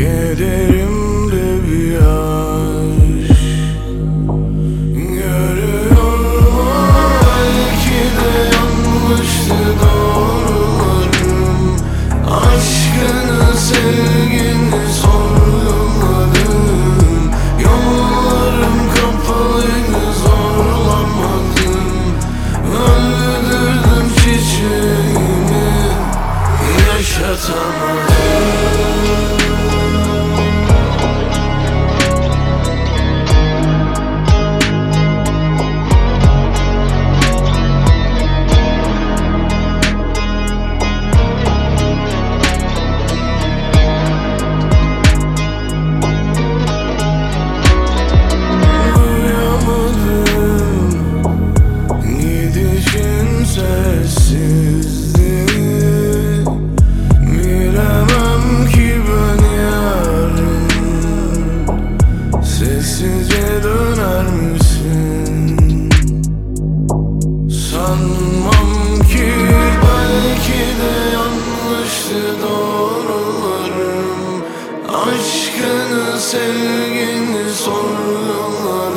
Kederimde bir aşk görüyorum. Belki de yanlıştı doğrularım. Aşkını, sevgini sorguladım. Yollarım kapalıydı, zorlamadım. Öldürdüm çiçeğimi, yaşatamadım. Sessizliği bilemem ki ben yarın. Sessizce döner misin? Sanmam ki, belki de yanlıştı doğrularım. Aşkını, sevgini sorgularım.